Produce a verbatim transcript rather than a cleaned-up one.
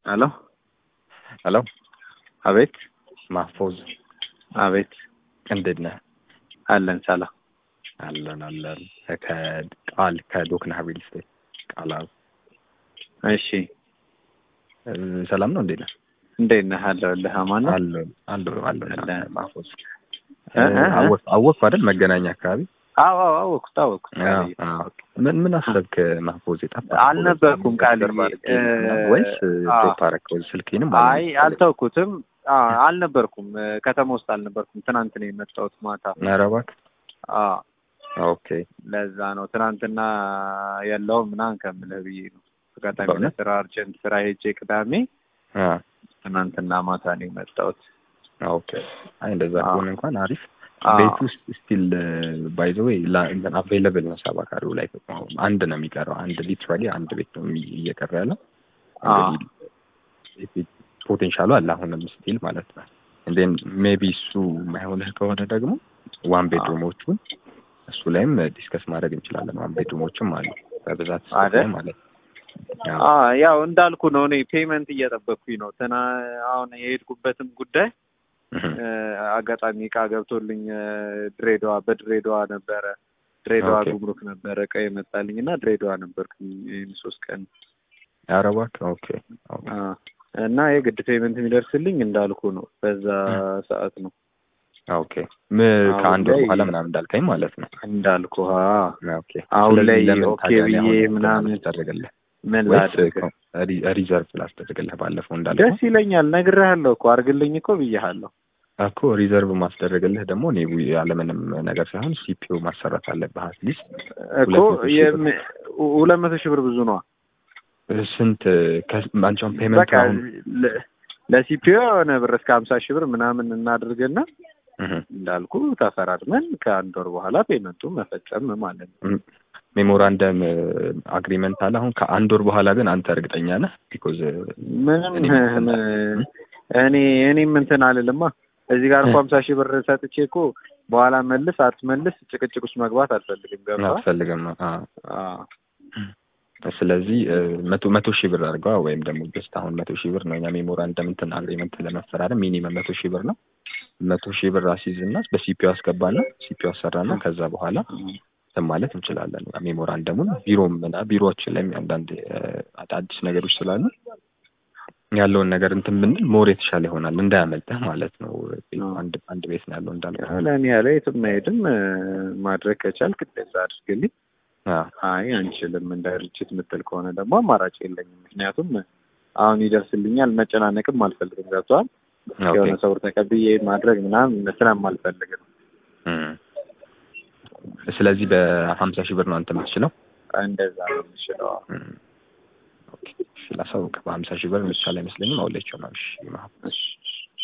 الو الو አቤት ማህፎዝ አቤት እንዴት ነህ? አለን ሰላም አለን አለን ከቃል ከዶክና ሪል ስቴት ቃላው እሺ ሰላም ነው እንዴት ነህ? እንዴት ነህ? አለሁልህ አማን ነው አለን አለን አለን ማህፎዝ እ አወቅ አወቅ አይደል መገናኛ አካባቢ አዎ አዎ አወኩት አወኩት ምን ምን አሰብክ ማህፎዝ? የጠፋ አልነበርኩም ቃል ወይስ ድሮፕ አደረከው ስልኬንም? አይ አልተውኩትም አልነበርኩም ከተማ ውስጥ አልነበርኩም ትናንት ነው የመጣሁት ማታ። ኧረ እባክህ አዎ ኦኬ ለዛ ነው ትናንትና ያለው ምናምን ከምልህ ብዬ ነው። አጋጣሚ ስራ አርጀንት ስራ ሄጄ ቅዳሜ አ ትናንትና ማታ ነው የመጣሁት። ኦኬ አይ እንደዛ ከሆነ እንኳን አሪፍ ቤት ውስጥ ስቲል ባይ ዘ ዌይ እንትን አቬይለብል ነው ሰባካሪው ላይ አንድ ነው የሚቀረው። አንድ ሊትራሊ አንድ ቤት ነው እየቀረ ያለው። እንግዲህ ፖቴንሻሉ አለ አሁንም ስቲል ማለት ነው። እንዴን ሜቢ እሱ የማይሆንህ ከሆነ ደግሞ ዋን ቤድሩሞቹን እሱ ላይም ዲስከስ ማድረግ እንችላለን። ዋን ቤድሩሞችም አሉ በብዛት ስለሆነ ማለት ነው። አዎ ያው እንዳልኩ ነው እኔ ፔመንት እየጠበቅኩኝ ነው። ተና አሁን የሄድኩበትም ጉዳይ አጋጣሚ ዕቃ ገብቶልኝ ድሬዳዋ በድሬዳዋ ነበረ ድሬዳዋ ጉምሩክ ነበረ ዕቃ የመጣልኝና ድሬዳዋ ነበርኩኝ ሶስት ቀን። ኧረ እባክህ ኦኬ እና የግድ ፔመንት የሚደርስልኝ እንዳልኩ ነው በዛ ሰዓት ነው። ኦኬ ከአንድ ወር በኋላ ምናምን እንዳልከኝ ማለት ነው እንዳልኩ ኦኬ አሁን ላይ ኦኬ ብዬ ምናምን ታደርጋለህ ምን ላድርግ? ሪዘርቭ ላስደርግልህ ባለፈው እንዳልኩ ደስ ይለኛል። ነግሬሃለሁ እኮ አድርግልኝ እኮ ብዬሃለሁ እኮ ሪዘርቭ ማስደረግልህ ደግሞ እኔ ያለምንም ነገር ሳይሆን ሲፒዩ ማሰራት አለብህ። አትሊስት እኮ ሁለት መቶ ሺህ ብር ብዙ ነው። ስንት ከአንቻም ፔመንት አሁን ለሲፒዩ የሆነ ብር እስከ ሀምሳ ሺህ ብር ምናምን እናድርግና እንዳልኩ ተፈራርመን ከአንድ ወር በኋላ ፔመንቱን መፈጸም ማለት ነው። ሜሞራንደም አግሪመንት አለ አሁን ከአንድ ወር በኋላ ግን አንተ እርግጠኛ ነህ? ቢኮዝ ምንም እኔ እኔም እንትን አልልማ እዚህ ጋር እንኳን ሀምሳ ሺህ ብር ሰጥቼ እኮ በኋላ መልስ አትመልስ ጭቅጭቅ ውስጥ መግባት አልፈልግም። ገባ አልፈልግም። አዎ ስለዚህ መቶ መቶ ሺህ ብር አድርገው ወይም ደግሞ ጀስት አሁን መቶ ሺህ ብር ነው እኛ ሜሞራንደም እንትን አግሪመንት ለመፈራረም ሚኒመም መቶ ሺህ ብር ነው። መቶ ሺህ ብር አስይዝና በሲፒዩ አስገባና ሲፒዩ አሰራና ከዛ በኋላ ማለት እንችላለን። ሜሞራንደሙን ቢሮም እና ቢሮዎችን ላይ አንዳንድ አዲስ ነገሮች ስላሉ ያለውን ነገር እንትን ብንል ሞር የተሻለ ይሆናል እንዳያመልጥህ ማለት ነው። አንድ አንድ ቤት ነው ያለው እንዳልኩ ለኔ ያለ የትም አይሄድም። ማድረግ ከቻልክ እንደዛ አድርግልኝ። አይ አንችልም እንደ ድርጅት የምትል ከሆነ ደግሞ አማራጭ የለኝም። ምክንያቱም አሁን ይደርስልኛል መጨናነቅም አልፈልግም። ገብቶሃል? የሆነ ሰው ተቀብዬ ማድረግ ምናምን ስለማልፈልግ ነው። ስለዚህ በሀምሳ ሺህ ብር ነው አንተ የምትችለው? እንደዛ ነው የምትችለው። ኦኬ ስለሰው በሀምሳ ሺህ ብር ምሳሌ አይመስለኝም። አውለቸው ነው። እሺ